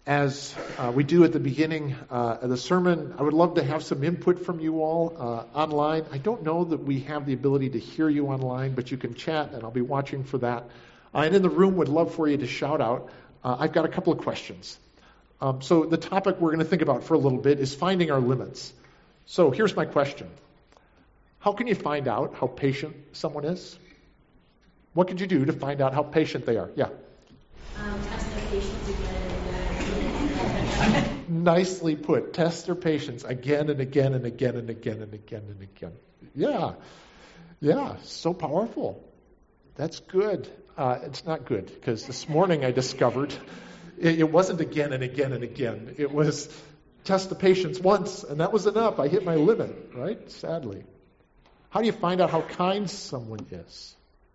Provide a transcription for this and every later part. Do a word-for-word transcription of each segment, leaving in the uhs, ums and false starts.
As uh, we do at the beginning uh, of the sermon, I would love to have some input from you all uh, online. I don't know that we have the ability to hear you online, but you can chat, and I'll be watching for that. Uh, and in the room, would love for you to shout out. Uh, I've got a couple of questions. Um, so the topic we're going to think about for a little bit is finding our limits. So here's my question. How can you find out how patient someone is? What could you do to find out how patient they are? Yeah. Um, test their patience again and again. Nicely put. Test their patience again and again and again and again and again and again. Yeah. Yeah. So powerful. That's good. Uh, it's not good because this morning I discovered it, it wasn't again and again and again. It was test the patience once and that was enough. I hit my limit, right? Sadly. How do you find out how kind someone is?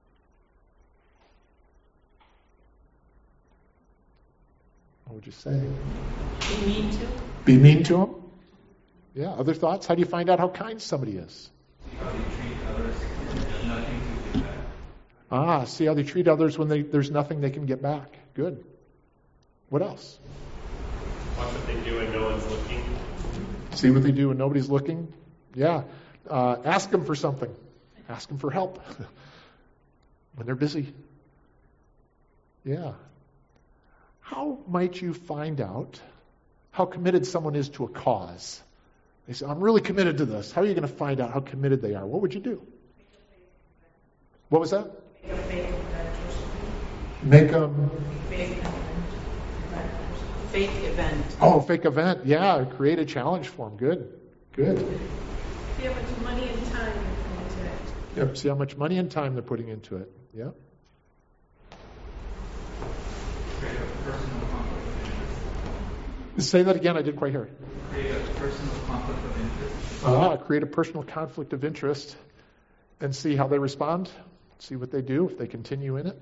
What would you say? Be mean to. Be mean to them? Yeah. Other thoughts? How do you find out how kind somebody is? How they treat others when there's nothing to get back. Ah, see how they treat others when they, there's nothing they can get back. Good. What else? Watch what they do when no one's looking. See what they do when nobody's looking? Yeah. Uh, ask them for something. Ask them for help when they're busy. Yeah. How might you find out how committed someone is to a cause? They say, I'm really committed to this. How are you going to find out how committed they are? What would you do? What was that? Make a fake event or something. Make them... Fake event. Fake event. Oh, fake event. Yeah, create a challenge for them. Good. Good. See how much money and time you're putting into it. Yep. See how much money and time they're putting into it. Yep. Create a personal conflict of interest. Say that again. I didn't quite hear it. Create a personal conflict of interest. Ah, create a personal conflict of interest and see how they respond. See what they do, if they continue in it.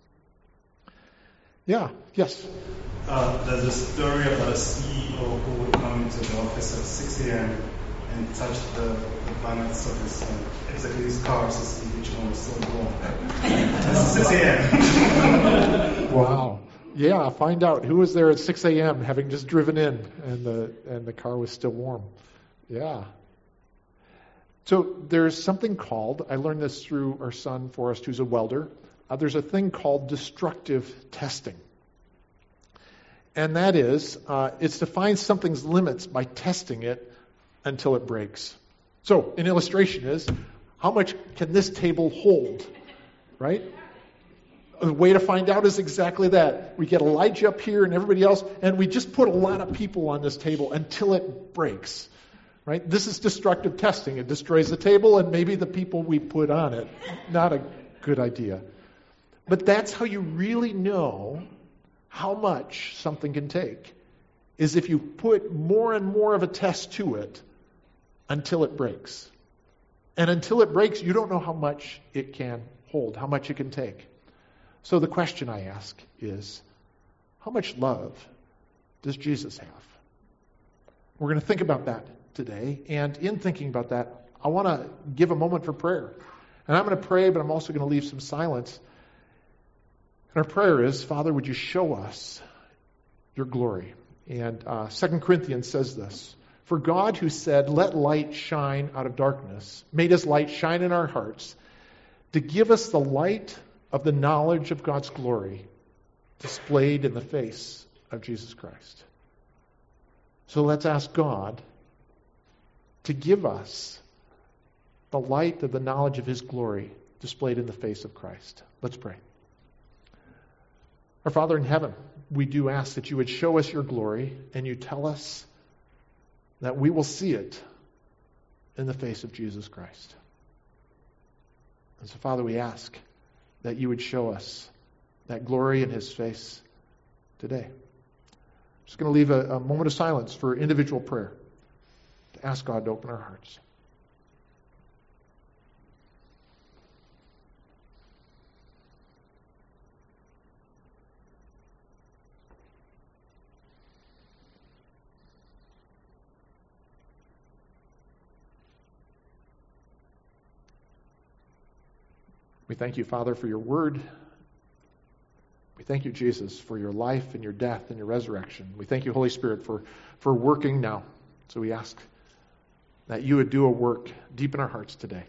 Yeah. Yes. Uh, there's a story about a C E O who would come into the office at six a.m. and touch the, the banners of his uh, executive's cars to see which one was still going. That's six a.m. Wow. Yeah, find out who was there at six a.m. having just driven in and the and the car was still warm. Yeah. So there's something called, I learned this through our son Forrest, who's a welder. Uh, there's a thing called destructive testing. And that is, uh, it's to find something's limits by testing it until it breaks. So an illustration is, how much can this table hold? Right? The way to find out is exactly that. We get Elijah up here and everybody else, and we just put a lot of people on this table until it breaks. Right? This is destructive testing. It destroys the table and maybe the people we put on it. Not a good idea. But that's how you really know how much something can take, is if you put more and more of a test to it until it breaks. And until it breaks, you don't know how much it can hold, how much it can take. So the question I ask is, how much love does Jesus have? We're going to think about that today. And in thinking about that, I want to give a moment for prayer. And I'm going to pray, but I'm also going to leave some silence. And our prayer is, Father, would you show us your glory? And uh, Second Corinthians says this, for God who said, let light shine out of darkness, made his light shine in our hearts to give us the light of the knowledge of God's glory displayed in the face of Jesus Christ. So let's ask God to give us the light of the knowledge of his glory displayed in the face of Christ. Let's pray. Our Father in heaven, we do ask that you would show us your glory and you tell us that we will see it in the face of Jesus Christ. And so, Father, we ask that you would show us that glory in his face today. I'm just going to leave a, a moment of silence for individual prayer to ask God to open our hearts. We thank you, Father, for your word. We thank you, Jesus, for your life and your death and your resurrection. We thank you, Holy Spirit, for, for working now. So we ask that you would do a work deep in our hearts today.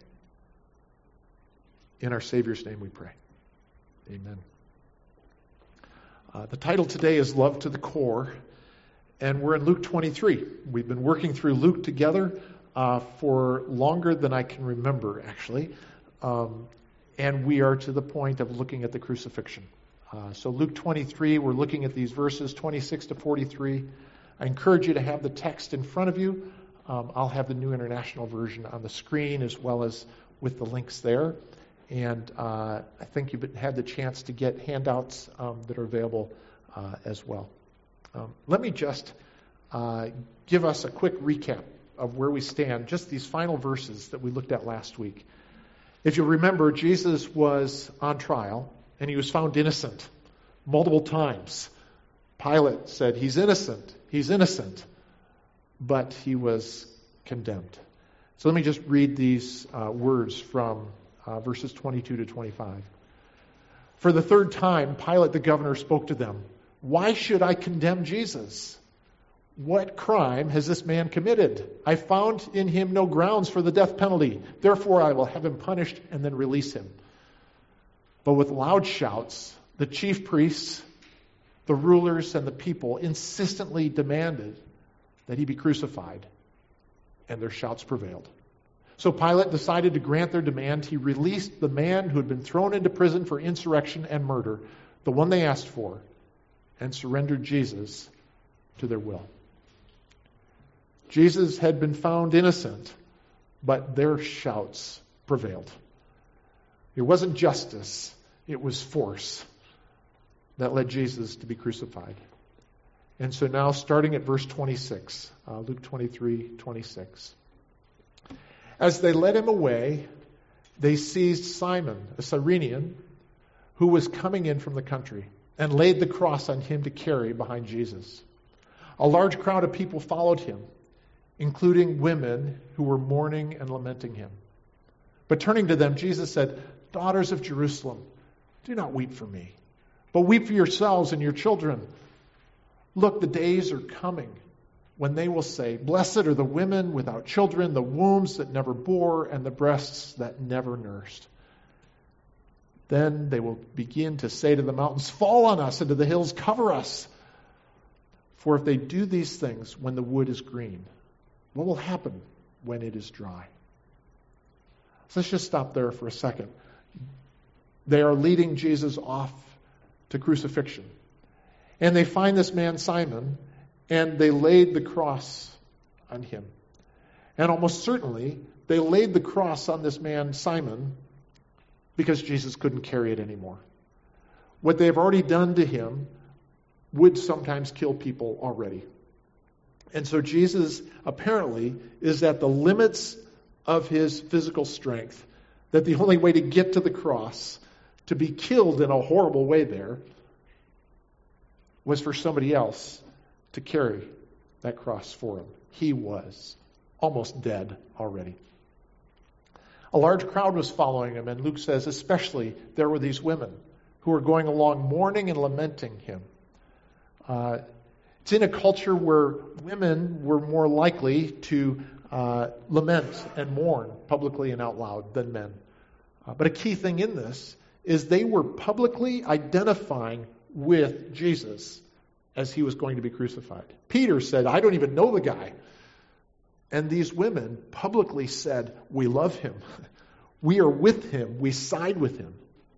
In our Savior's name we pray. Amen. Uh, the title today is Love to the Core, and we're in Luke twenty-three. We've been working through Luke together uh, for longer than I can remember, actually, um, and we are to the point of looking at the crucifixion. Uh, so Luke twenty-three, we're looking at these verses twenty-six to forty-three. I encourage you to have the text in front of you. Um, I'll have the New International Version on the screen as well as with the links there. And uh, I think you've had the chance to get handouts um, that are available uh, as well. Um, let me just uh, give us a quick recap of where we stand, just these final verses that we looked at last week. If you remember, Jesus was on trial, and he was found innocent multiple times. Pilate said, he's innocent, he's innocent, but he was condemned. So let me just read these uh, words from Uh, verses twenty-two to twenty-five. For the third time, Pilate the governor spoke to them. Why should I condemn Jesus? What crime has this man committed? I found in him no grounds for the death penalty. Therefore, I will have him punished and then release him. But with loud shouts, the chief priests, the rulers, and the people insistently demanded that he be crucified, and their shouts prevailed. So Pilate decided to grant their demand. He released the man who had been thrown into prison for insurrection and murder, the one they asked for, and surrendered Jesus to their will. Jesus had been found innocent, but their shouts prevailed. It wasn't justice, it was force that led Jesus to be crucified. And so now, starting at verse twenty-six, uh, Luke twenty-three, twenty-six. As they led him away, they seized Simon, a Cyrenian, who was coming in from the country, and laid the cross on him to carry behind Jesus. A large crowd of people followed him, including women who were mourning and lamenting him. But turning to them, Jesus said, Daughters of Jerusalem, do not weep for me, but weep for yourselves and your children. Look, the days are coming when they will say, Blessed are the women without children, the wombs that never bore, and the breasts that never nursed. Then they will begin to say to the mountains, Fall on us, and to the hills, cover us. For if they do these things when the wood is green, what will happen when it is dry? So let's just stop there for a second. They are leading Jesus off to crucifixion. And they find this man, Simon, and they laid the cross on him. And almost certainly, they laid the cross on this man, Simon, because Jesus couldn't carry it anymore. What they have already done to him would sometimes kill people already. And so Jesus apparently is at the limits of his physical strength, that the only way to get to the cross, to be killed in a horrible way there, was for somebody else to carry that cross for him. He was almost dead already. A large crowd was following him, and Luke says especially there were these women who were going along mourning and lamenting him. Uh, it's in a culture where women were more likely to uh, lament and mourn publicly and out loud than men. Uh, but a key thing in this is they were publicly identifying with Jesus as he was going to be crucified. Peter said, I don't even know the guy. And these women publicly said, we love him. We are with him. We side with him.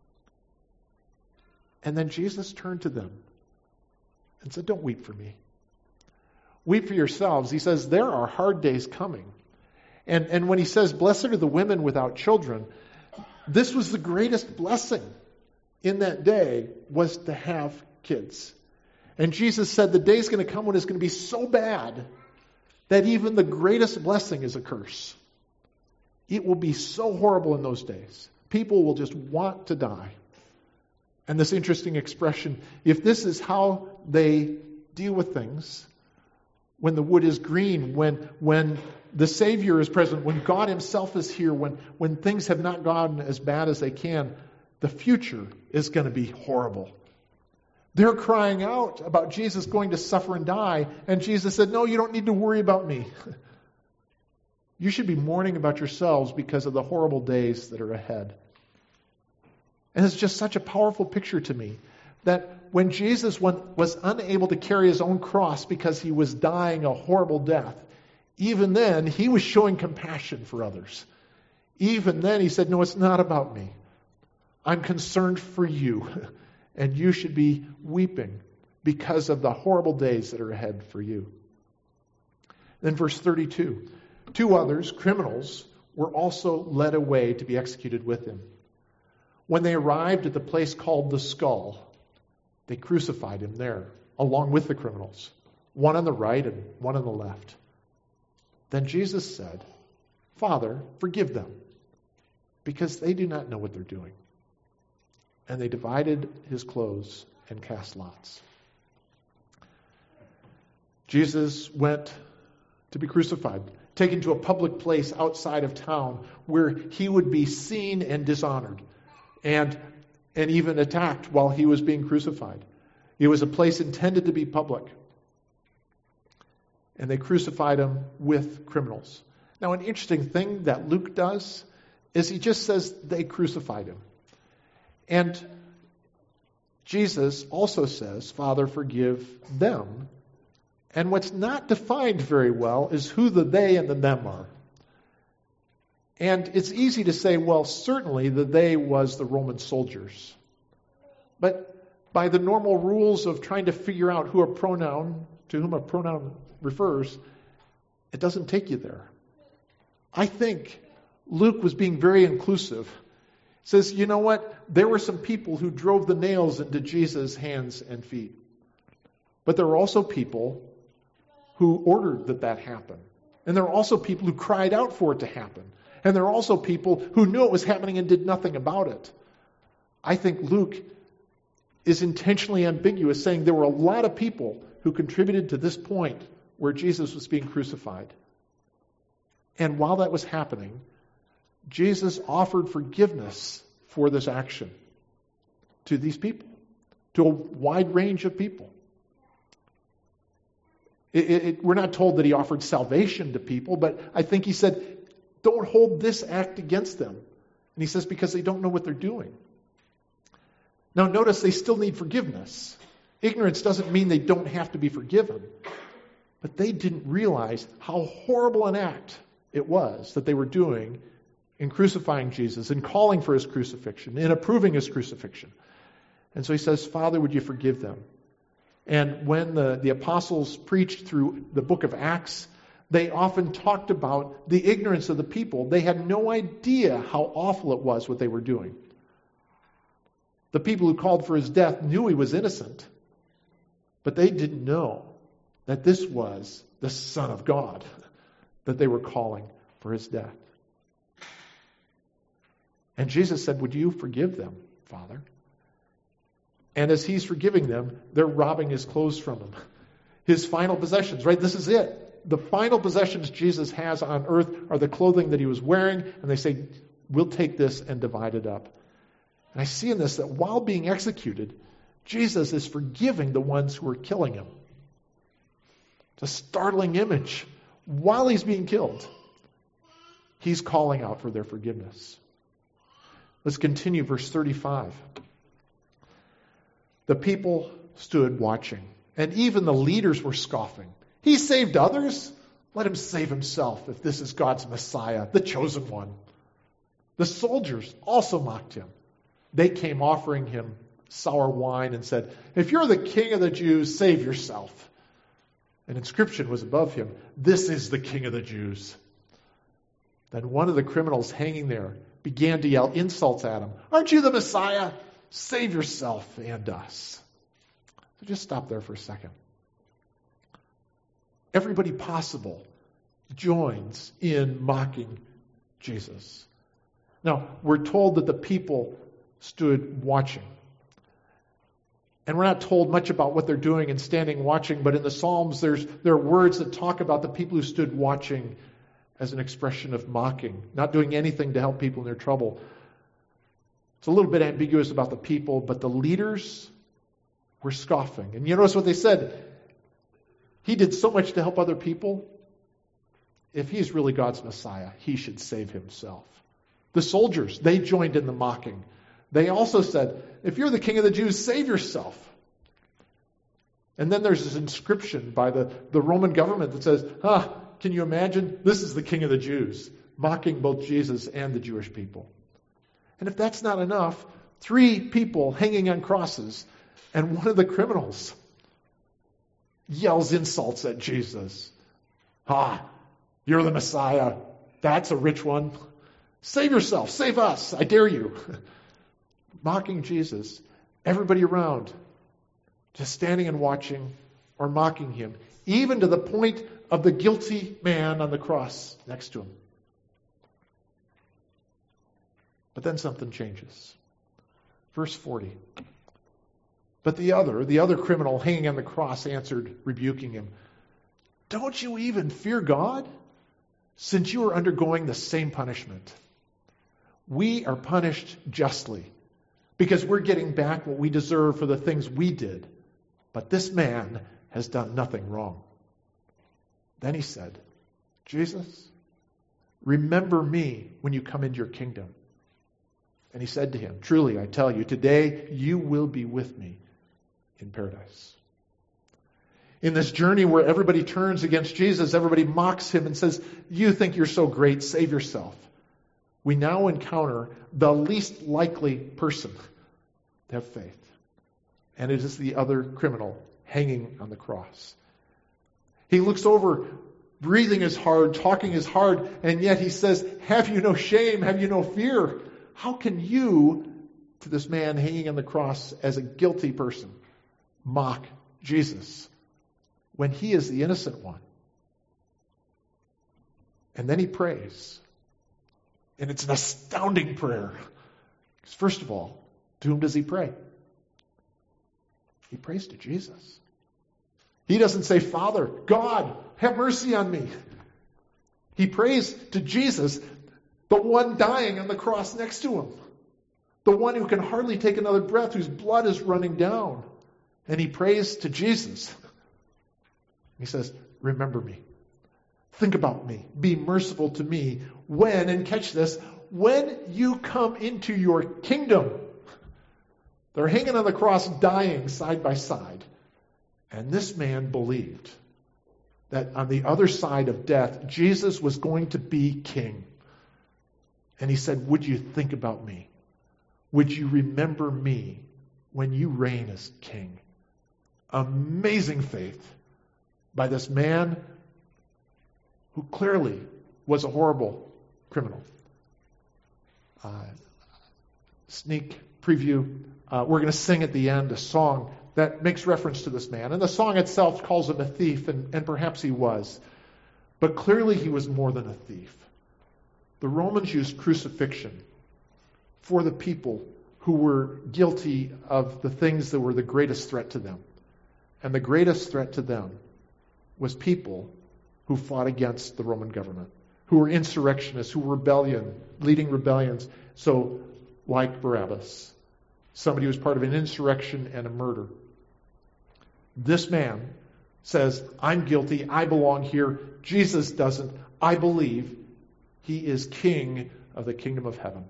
And then Jesus turned to them and said, don't weep for me. Weep for yourselves. He says, there are hard days coming. And, and when he says, blessed are the women without children, this was the greatest blessing in that day, was to have kids. And Jesus said the day is going to come when it's going to be so bad that even the greatest blessing is a curse. It will be so horrible in those days. People will just want to die. And this interesting expression, if this is how they deal with things, when the wood is green, when when the Savior is present, when God himself is here, when, when things have not gone as bad as they can, the future is going to be horrible. They're crying out about Jesus going to suffer and die, and Jesus said, no, you don't need to worry about me. You should be mourning about yourselves because of the horrible days that are ahead. And it's just such a powerful picture to me that when Jesus was unable to carry his own cross because he was dying a horrible death, even then he was showing compassion for others. Even then he said, no, it's not about me. I'm concerned for you, and you should be weeping because of the horrible days that are ahead for you. Then verse thirty-two, two others, criminals, were also led away to be executed with him. When they arrived at the place called the Skull, they crucified him there, along with the criminals, one on the right and one on the left. Then Jesus said, Father, forgive them, because they do not know what they're doing. And they divided his clothes and cast lots. Jesus went to be crucified, taken to a public place outside of town where he would be seen and dishonored and, and even attacked while he was being crucified. It was a place intended to be public. And they crucified him with criminals. Now, an interesting thing that Luke does is he just says they crucified him. And Jesus also says, Father, forgive them. And what's not defined very well is who the they and the them are. And it's easy to say, well, certainly the they was the Roman soldiers. But by the normal rules of trying to figure out who a pronoun, to whom a pronoun refers, it doesn't take you there. I think Luke was being very inclusive. He says, you know what? There were some people who drove the nails into Jesus' hands and feet. But there were also people who ordered that that happen. And there were also people who cried out for it to happen. And there are also people who knew it was happening and did nothing about it. I think Luke is intentionally ambiguous, saying there were a lot of people who contributed to this point where Jesus was being crucified. And while that was happening, Jesus offered forgiveness for this action to these people, to a wide range of people. It, it, we're not told that he offered salvation to people, but I think he said, don't hold this act against them. And he says, because they don't know what they're doing. Now notice they still need forgiveness. Ignorance doesn't mean they don't have to be forgiven. But they didn't realize how horrible an act it was that they were doing in crucifying Jesus, in calling for his crucifixion, in approving his crucifixion. And so he says, Father, would you forgive them? And when the, the apostles preached through the book of Acts, they often talked about the ignorance of the people. They had no idea how awful it was what they were doing. The people who called for his death knew he was innocent, but they didn't know that this was the Son of God that they were calling for his death. And Jesus said, would you forgive them, Father? And as he's forgiving them, they're robbing his clothes from him. His final possessions, right? This is it. The final possessions Jesus has on earth are the clothing that he was wearing, and they say, we'll take this and divide it up. And I see in this that while being executed, Jesus is forgiving the ones who are killing him. It's a startling image. While he's being killed, he's calling out for their forgiveness. Let's continue, verse thirty-five. The people stood watching, and even the leaders were scoffing. He saved others. Let him save himself if this is God's Messiah, the chosen one. The soldiers also mocked him. They came offering him sour wine and said, if you're the king of the Jews, save yourself. An inscription was above him, this is the king of the Jews. Then one of the criminals hanging there began to yell insults at him. Aren't you the Messiah? Save yourself and us. So just stop there for a second. Everybody possible joins in mocking Jesus. Now, we're told that the people stood watching. And we're not told much about what they're doing and standing watching, but in the Psalms there's there are words that talk about the people who stood watching as an expression of mocking, not doing anything to help people in their trouble. It's a little bit ambiguous about the people, but the leaders were scoffing. And you notice what they said? He did so much to help other people. If he's really God's Messiah, he should save himself. The soldiers, they joined in the mocking. They also said, if you're the king of the Jews, save yourself. And then there's this inscription by the, the Roman government that says, ah, can you imagine? This is the king of the Jews, mocking both Jesus and the Jewish people. And if that's not enough, three people hanging on crosses, and one of the criminals yells insults at Jesus. Ah, you're the Messiah. That's a rich one. Save yourself. Save us. I dare you. Mocking Jesus. Everybody around just standing and watching or mocking him, even to the point of the guilty man on the cross next to him. But then something changes. Verse forty. But the other, the other criminal hanging on the cross answered, rebuking him, don't you even fear God, since you are undergoing the same punishment? We are punished justly, because we're getting back what we deserve for the things we did. But this man has done nothing wrong. Then he said, Jesus, remember me when you come into your kingdom. And he said to him, truly, I tell you, today you will be with me in paradise. In this journey where everybody turns against Jesus, everybody mocks him and says, you think you're so great, save yourself. We now encounter the least likely person to have faith. And it is the other criminal hanging on the cross. He looks over, breathing is hard, talking is hard, and yet he says, have you no shame? Have you no fear? How can you, to this man hanging on the cross as a guilty person, mock Jesus when he is the innocent one? And then he prays. And it's an astounding prayer. Because first of all, to whom does he pray? He prays to Jesus. He doesn't say, Father, God, have mercy on me. He prays to Jesus, the one dying on the cross next to him. The one who can hardly take another breath, whose blood is running down. And he prays to Jesus. He says, remember me. Think about me. Be merciful to me when, and catch this, when you come into your kingdom. They're hanging on the cross, dying side by side. And this man believed that on the other side of death, Jesus was going to be king. And he said, would you think about me? Would you remember me when you reign as king? Amazing faith by this man who clearly was a horrible criminal. Uh, sneak preview. Uh, we're going to sing at the end a song that makes reference to this man. And the song itself calls him a thief, and, and perhaps he was. But clearly he was more than a thief. The Romans used crucifixion for the people who were guilty of the things that were the greatest threat to them. And the greatest threat to them was people who fought against the Roman government, who were insurrectionists, who were rebellion, leading rebellions. So, like Barabbas, somebody who was part of an insurrection and a murder. This man says, I'm guilty, I belong here. Jesus doesn't. I believe he is king of the kingdom of heaven.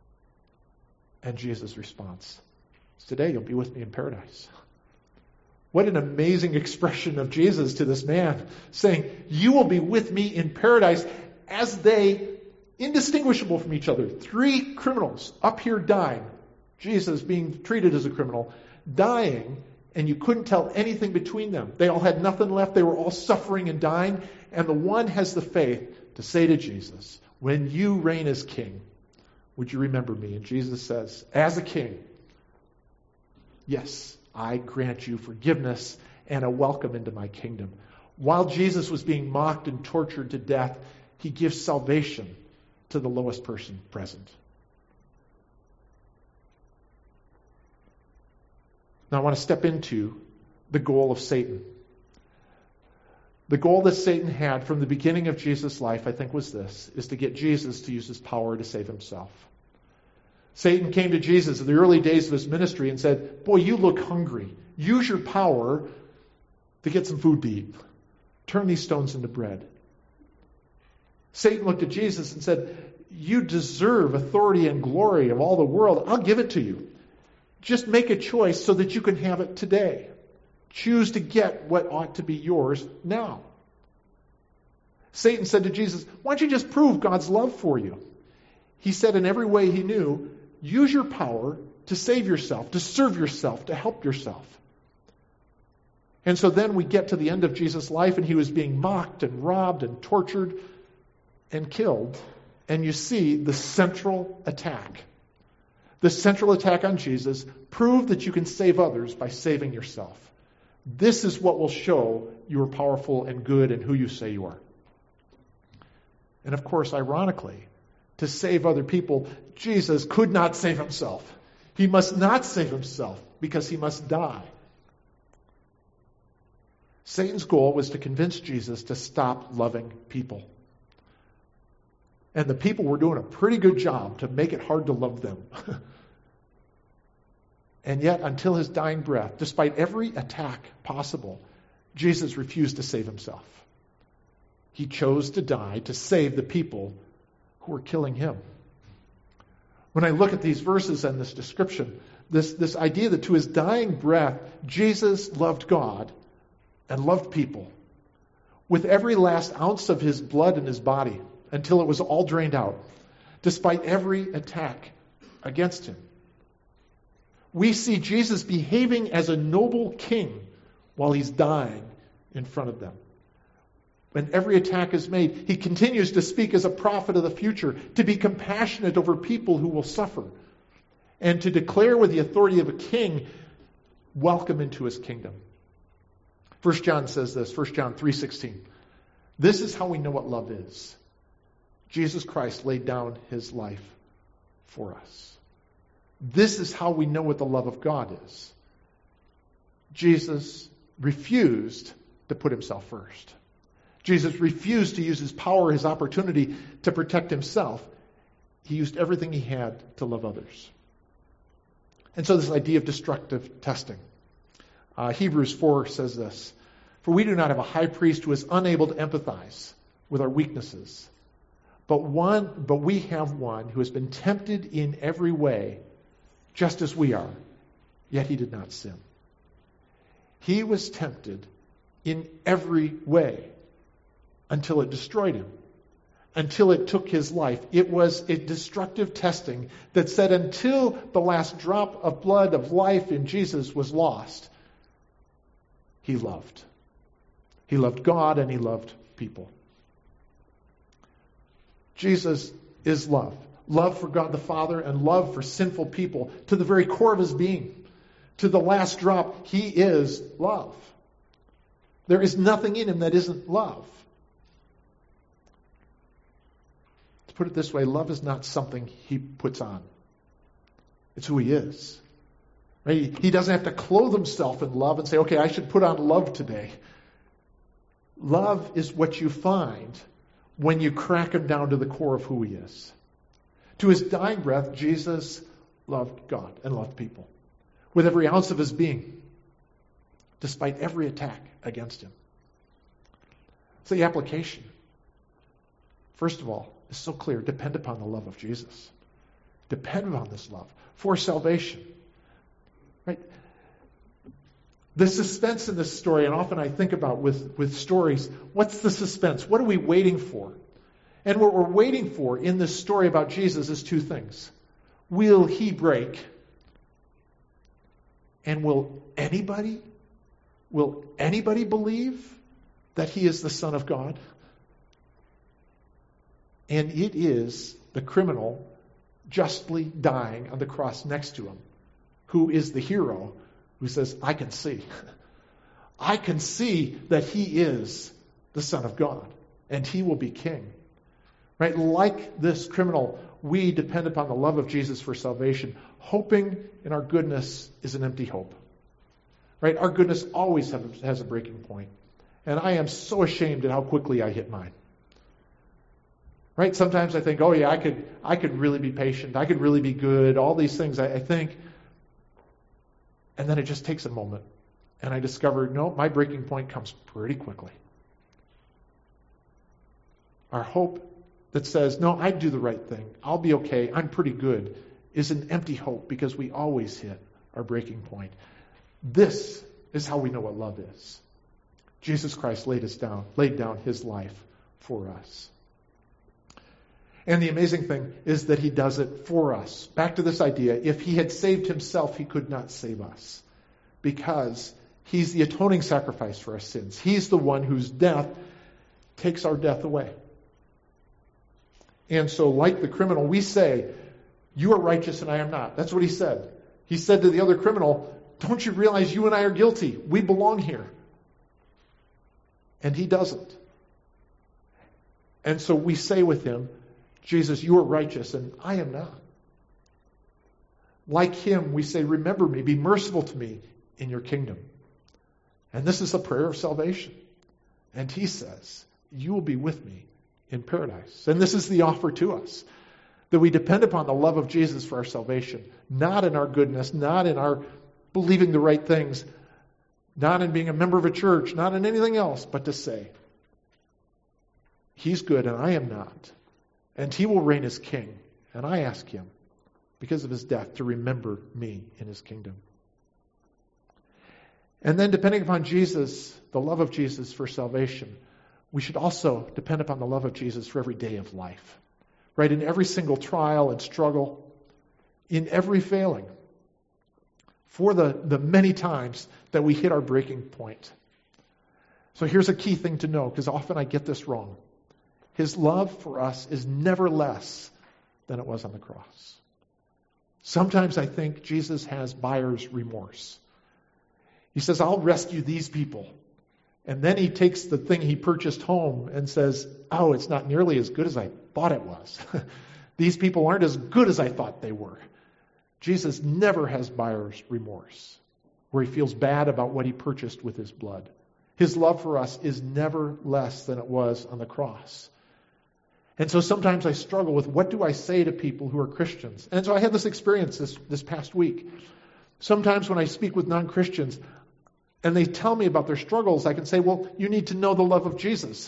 And Jesus' response is, today you'll be with me in paradise. What an amazing expression of Jesus to this man, saying, you will be with me in paradise, as they, indistinguishable from each other, three criminals up here dying, Jesus being treated as a criminal, dying, and you couldn't tell anything between them. They all had nothing left. They were all suffering and dying. And the one has the faith to say to Jesus, when you reign as king, would you remember me? And Jesus says, as a king, yes, I grant you forgiveness and a welcome into my kingdom. While Jesus was being mocked and tortured to death, he gives salvation to the lowest person present. Now I want to step into the goal of Satan. The goal that Satan had from the beginning of Jesus' life, I think, was this, is to get Jesus to use his power to save himself. Satan came to Jesus in the early days of his ministry and said, boy, you look hungry. use your power to get some food to eat. Turn these stones into bread. Satan looked at Jesus and said, you deserve authority and glory of all the world. I'll give it to you. Just make a choice so that you can have it today. Choose to get what ought to be yours now. Satan said to Jesus, why don't you just prove God's love for you? He said in every way he knew, use your power to save yourself, to serve yourself, to help yourself. And so then we get to the end of Jesus' life, and he was being mocked and robbed and tortured and killed. And you see the central attack. The central attack on Jesus, prove that you can save others by saving yourself. This is what will show you are powerful and good and who you say you are. And of course, ironically, to save other people, Jesus could not save himself. He must not save himself because he must die. Satan's goal was to convince Jesus to stop loving people. And the people were doing a pretty good job to make it hard to love them. And yet, until his dying breath, despite every attack possible, Jesus refused to save himself. He chose to die to save the people who were killing him. When I look at these verses and this description, this, this idea that to his dying breath, Jesus loved God and loved people with every last ounce of his blood in his body until it was all drained out, despite every attack against him. We see Jesus behaving as a noble king while he's dying in front of them. When every attack is made, he continues to speak as a prophet of the future, to be compassionate over people who will suffer, and to declare with the authority of a king, welcome into his kingdom. First John says this, First John three sixteen. This is how we know what love is. Jesus Christ laid down his life for us. This is how we know what the love of God is. Jesus refused to put himself first. Jesus refused to use his power, his opportunity to protect himself. He used everything he had to love others. And so this idea of destructive testing. Uh, Hebrews four says this, for we do not have a high priest who is unable to empathize with our weaknesses, but one, but we have one who has been tempted in every way, just as we are, yet he did not sin. He was tempted in every way until it destroyed him, until it took his life. It was a destructive testing that said until the last drop of blood of life in Jesus was lost, he loved. He loved God and he loved people. Jesus is love. Love for God the Father and love for sinful people to the very core of his being. To the last drop, he is love. There is nothing in him that isn't love. To put it this way, love is not something he puts on. It's who he is. Right? He doesn't have to clothe himself in love and say, okay, I should put on love today. Love is what you find when you crack him down to the core of who he is. To his dying breath, Jesus loved God and loved people with every ounce of his being, despite every attack against him. So the application, first of all, is so clear. Depend upon the love of Jesus. Depend upon this love for salvation. Right? The suspense in this story, and often I think about with, with stories, what's the suspense? What are we waiting for? And what we're waiting for in this story about Jesus is two things. Will he break? And will anybody, will anybody believe that he is the Son of God? And it is the criminal justly dying on the cross next to him, who is the hero, who says, I can see. I can see that he is the Son of God, and he will be king. Right? Like this criminal, we depend upon the love of Jesus for salvation. Hoping in our goodness is an empty hope. Right? Our goodness always have, has a breaking point. And I am so ashamed at how quickly I hit mine. Right? Sometimes I think, oh yeah, I could I could really be patient. I could really be good. All these things I, I think. And then it just takes a moment And I discovered, no, my breaking point comes pretty quickly. Our hope that says, no, I do the right thing, I'll be okay, I'm pretty good, is an empty hope because we always hit our breaking point. This is how we know what love is. Jesus Christ laid us down, laid down his life for us. And the amazing thing is that he does it for us. Back to this idea, if he had saved himself, he could not save us. Because he's the atoning sacrifice for our sins. He's the one whose death takes our death away. And so, like the criminal, we say, you are righteous and I am not. That's what he said. He said to the other criminal, don't you realize you and I are guilty? We belong here. And he doesn't. And so we say with him, Jesus, you are righteous and I am not. Like him, we say, remember me, be merciful to me in your kingdom. And this is a prayer of salvation. And he says, you will be with me in paradise. And this is the offer to us, that we depend upon the love of Jesus for our salvation, not in our goodness, not in our believing the right things, not in being a member of a church, not in anything else, but to say, he's good and I am not. And he will reign as king. And I ask him, because of his death, to remember me in his kingdom. And then depending upon Jesus, the love of Jesus for salvation, we should also depend upon the love of Jesus for every day of life. Right? In every single trial and struggle, in every failing, for the, the many times that we hit our breaking point. So here's a key thing to know, because often I get this wrong. His love for us is never less than it was on the cross. Sometimes I think Jesus has buyer's remorse. He says, I'll rescue these people. And then he takes the thing he purchased home and says, oh, it's not nearly as good as I thought it was. These people aren't as good as I thought they were. Jesus never has buyer's remorse, where he feels bad about what he purchased with his blood. His love for us is never less than it was on the cross. And so sometimes I struggle with, what do I say to people who are Christians? And so I had this experience this, this past week. Sometimes when I speak with non-Christians, and they tell me about their struggles, I can say, well, you need to know the love of Jesus.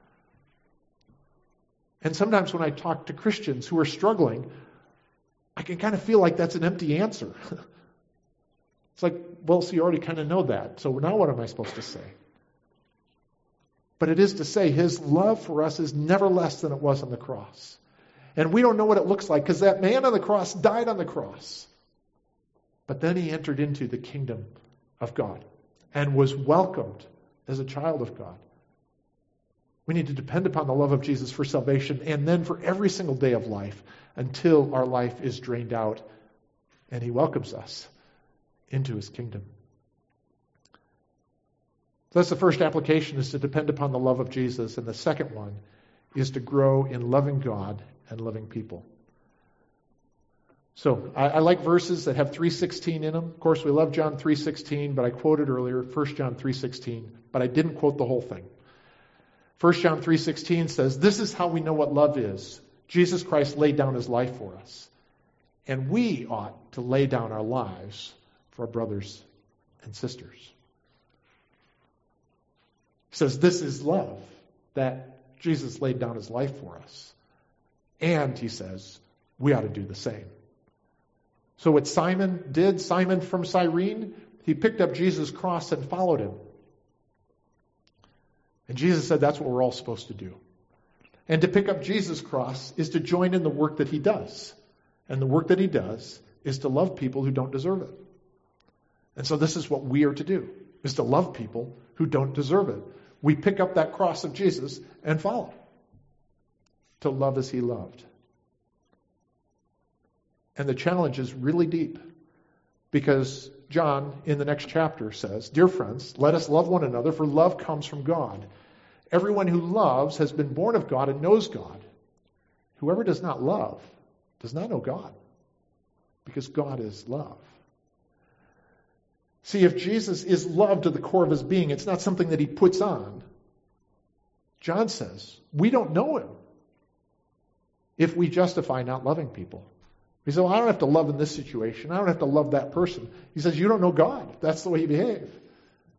And sometimes when I talk to Christians who are struggling, I can kind of feel like that's an empty answer. It's like, well, so you already kind of know that. So now what am I supposed to say? But it is to say his love for us is never less than it was on the cross. And we don't know what it looks like because that man on the cross died on the cross. But then he entered into the kingdom of God and was welcomed as a child of God. We need to depend upon the love of Jesus for salvation and then for every single day of life until our life is drained out and he welcomes us into his kingdom. So that's the first application, is to depend upon the love of Jesus. And the second one is to grow in loving God and loving people. So I, I like verses that have three sixteen in them. Of course, we love John three sixteen, but I quoted earlier First John three sixteen, but I didn't quote the whole thing. First John three sixteen says, this is how we know what love is. Jesus Christ laid down his life for us. And we ought to lay down our lives for our brothers and sisters. He says, this is love, that Jesus laid down his life for us. And he says, we ought to do the same. So what Simon did, Simon from Cyrene, he picked up Jesus' cross and followed him. And Jesus said that's what we're all supposed to do. And to pick up Jesus' cross is to join in the work that he does. And the work that he does is to love people who don't deserve it. And so this is what we are to do, is to love people who don't deserve it. We pick up that cross of Jesus and follow. To love as he loved. And the challenge is really deep. Because John, in the next chapter, says, dear friends, let us love one another, for love comes from God. Everyone who loves has been born of God and knows God. Whoever does not love does not know God, because God is love. See, if Jesus is love to the core of his being, it's not something that he puts on. John says, we don't know him if we justify not loving people. He said, well, I don't have to love in this situation. I don't have to love that person. He says, you don't know God. That's the way you behave.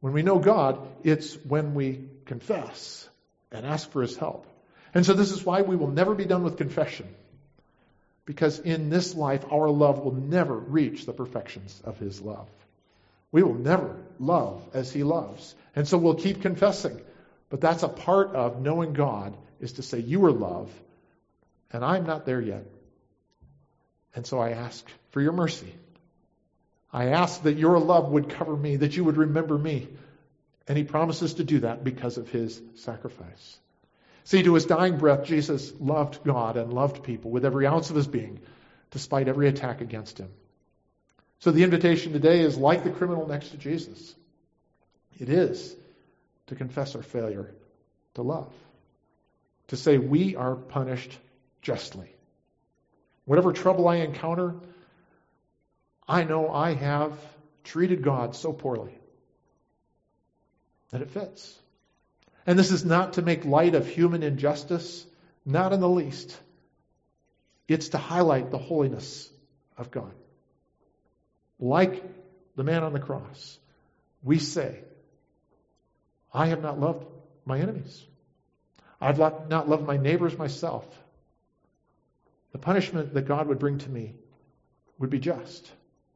When we know God, it's when we confess and ask for His help. And so this is why we will never be done with confession. Because in this life, our love will never reach the perfections of His love. We will never love as He loves. And so we'll keep confessing. But that's a part of knowing God, is to say, you are love, and I'm not there yet. And so I ask for your mercy. I ask that your love would cover me, that you would remember me. And He promises to do that because of His sacrifice. See, to His dying breath, Jesus loved God and loved people with every ounce of His being, despite every attack against Him. So the invitation today is like the criminal next to Jesus. It is to confess our failure to love. To say we are punished justly. Whatever trouble I encounter, I know I have treated God so poorly that it fits. And this is not to make light of human injustice, not in the least. It's to highlight the holiness of God. Like the man on the cross, we say, I have not loved my enemies. I've not loved my neighbors myself. The punishment that God would bring to me would be just.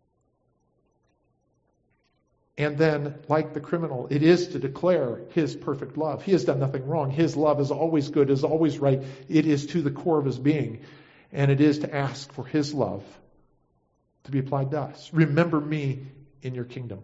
And then, like the criminal, it is to declare His perfect love. He has done nothing wrong. His love is always good, is always right. It is to the core of His being. And it is to ask for His love to be applied to us. Remember me in your kingdom.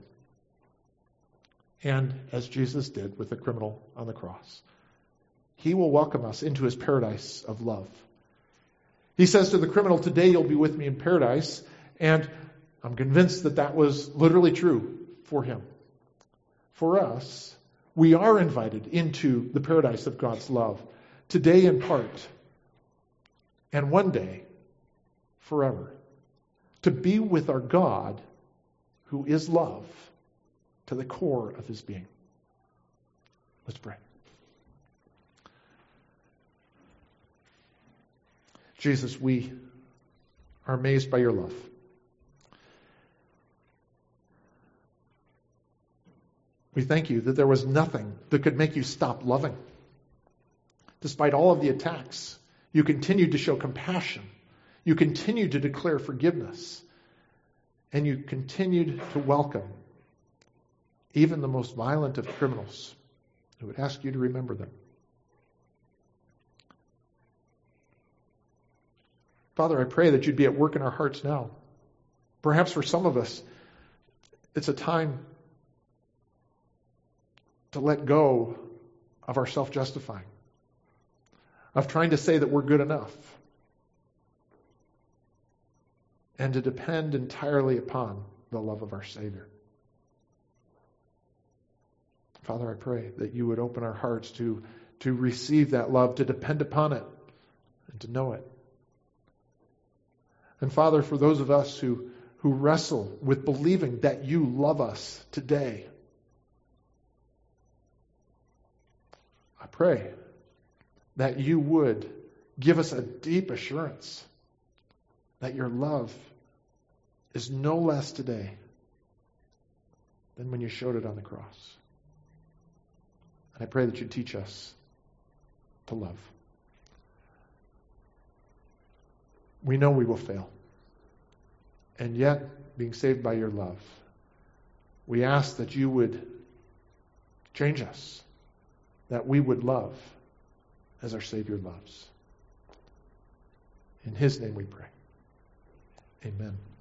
And as Jesus did with the criminal on the cross, He will welcome us into His paradise of love. He says to the criminal, today you'll be with me in paradise. And I'm convinced that that was literally true for him. For us, we are invited into the paradise of God's love, today in part, and one day, forever, to be with our God, who is love, to the core of His being. Let's pray. Jesus, we are amazed by your love. We thank you that there was nothing that could make you stop loving. Despite all of the attacks, you continued to show compassion. You continued to declare forgiveness. And you continued to welcome even the most violent of criminals who would ask you to remember them. Father, I pray that you'd be at work in our hearts now. Perhaps for some of us, it's a time to let go of our self-justifying, of trying to say that we're good enough, and to depend entirely upon the love of our Savior. Father, I pray that you would open our hearts to, to receive that love, to depend upon it, and to know it. And Father, for those of us who, who wrestle with believing that you love us today, I pray that you would give us a deep assurance that your love is no less today than when you showed it on the cross. And I pray that you teach us to love. We know we will fail. And yet, being saved by your love, we ask that you would change us, that we would love as our Savior loves. In His name we pray. Amen.